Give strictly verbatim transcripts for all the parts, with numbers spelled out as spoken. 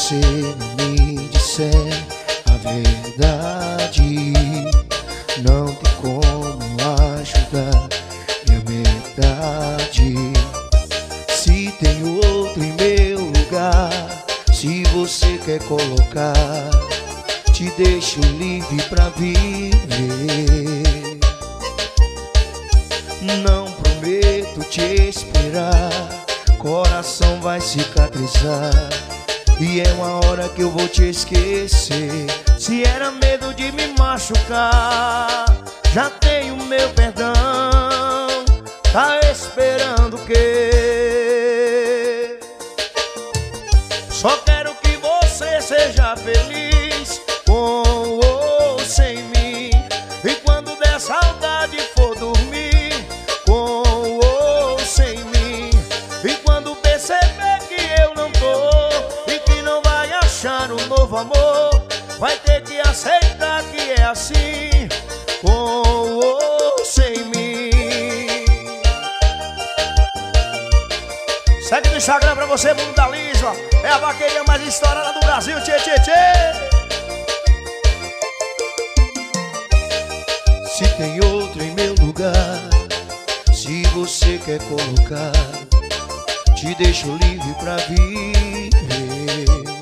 você não me disser a verdade, não tem como ajudar minha metade. Se tem outro em meu lugar, se você quer colocar, te deixo livre pra viver. Não prometo te esperar, coração vai cicatrizar, e é uma hora que eu vou te esquecer. Se era medo de me machucar, já tenho meu perdão. Tá esperando o quê? Só quero que você seja feliz, com ou sem mim. E quando der saudade for dormir, com ou sem mim. E quando perceber que eu não tô e que não vai achar um novo amor, vai ter que aceitar que é assim, com ou sem mim. Segue no Instagram pra você, mundo da Lisba. É a vaqueirinha mais estourada do Brasil, tchê, tchê, tchê. Se tem outro em meu lugar, se você quer colocar, te deixo livre pra viver.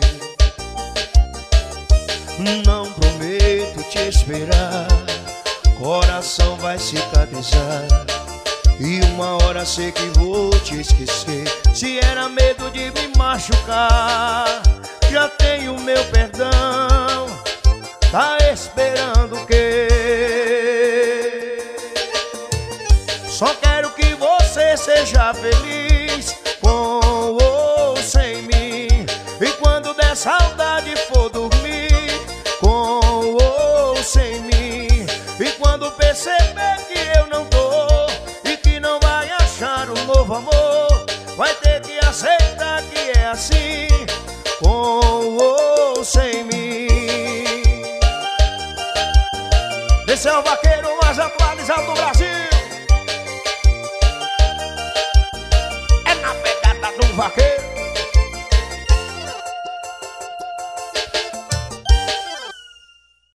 Não prometo te esperar, coração vai cicatrizar, e uma hora sei que vou te esquecer. Se era medo de me machucar, já tenho meu perdão. Tá esperando o quê? Só quero que você seja feliz, com ou sem mim. E quando der saudade for dormir, com ou sem mim. E quando perceber que eu não tô e que não vai achar um novo amor, vai ter que aceitar que é assim, com ou sem mim. Esse é o vaqueiro mais atualizado do Brasil. É na pegada do vaqueiro.